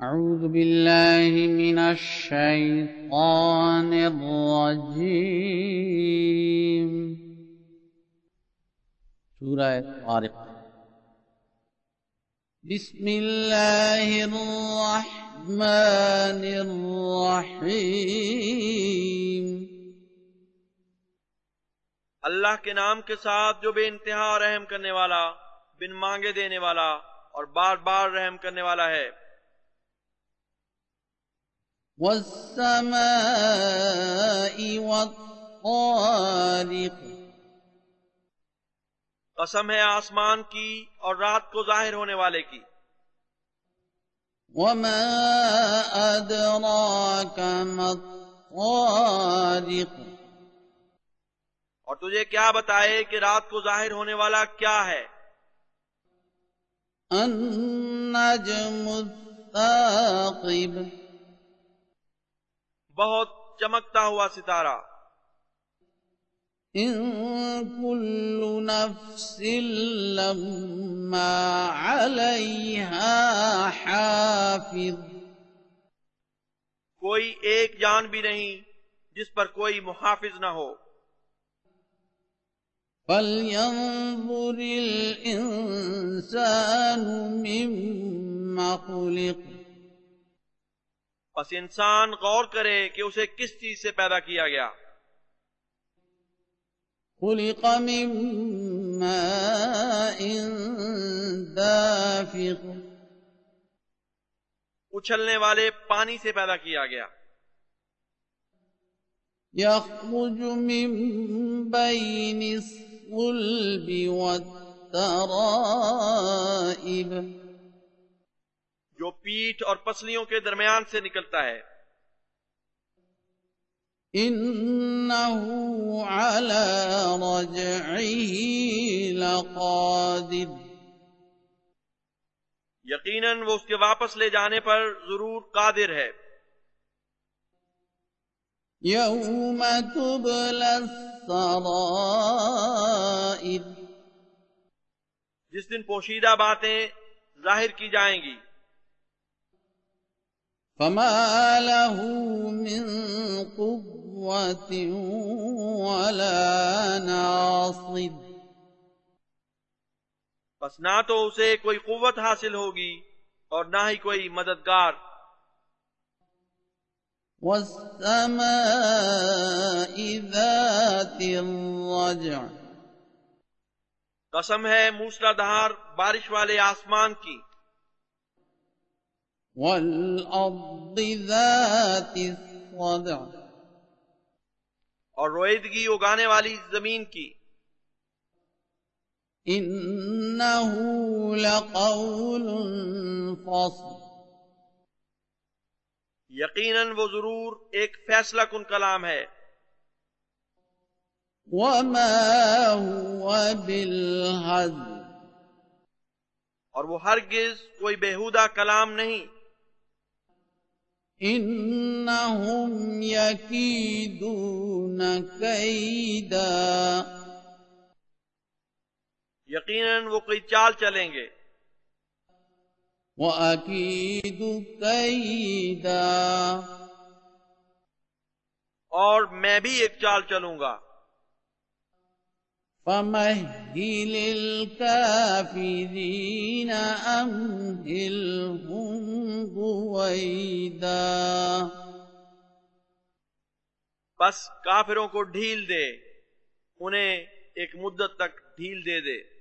أعوذ بالله من الشيطان الرجيم سورة طارق بسم الله الرحمن الرحيم اللہ کے نام کے ساتھ جو بے انتہا رحم کرنے والا، بن مانگے دینے والا اور بار بار رحم کرنے والا ہے۔ والسماء والطارق قسم ہے آسمان کی اور رات کو ظاہر ہونے والے کی۔ وما أدراك ما الطارق اور تجھے کیا بتائے کہ رات کو ظاہر ہونے والا کیا ہے؟ النجم الثاقب بہت چمکتا ہوا ستارہ۔ إن كل نفس لما عليها حافظ کوئی ایک جان بھی نہیں جس پر کوئی محافظ نہ ہو۔ فلينظر الإنسان مما خلق پس انسان غور کرے کہ اسے کس چیز سے پیدا کیا گیا۔ خلق من ماء دافق اچھلنے والے پانی سے پیدا کیا گیا۔ يخرج من بين الصلب والترائب جو پیٹھ اور پسلیوں کے درمیان سے نکلتا ہے۔ إنه على رجعه لقادر یقیناً وہ اس کے واپس لے جانے پر ضرور قادر ہے۔ يوم تبلى السرائر جس دن پوشیدہ باتیں ظاہر کی جائیں گی۔ فما له من قوة ولا ناصر بس نہ تو اسے کوئی قوت حاصل ہوگی اور نہ ہی کوئی مددگار۔ والسماء ذات الرجع قسم ہے موسلا دھار بارش والے آسمان کی۔ والأرض ذات الصدع اور رویدگی اگانے والی زمین کی۔ إنه لقول فصل یقیناً وہ ضرور ایک فیصلہ کن کلام ہے۔ وما هو بالهزل اور وہ ہرگز کوئی بیہودہ کلام نہیں۔ إنهم يكيدون كيدا یقیناً وہ کوئی چال چلیں گے۔ وأكيد كيدا اور میں بھی ایک چال چلوں گا۔ فمهل الكافرين أمهلهم رويدا بس کافروں کو ڈھیل دے، انہیں ایک مدت تک ڈھیل دے دے۔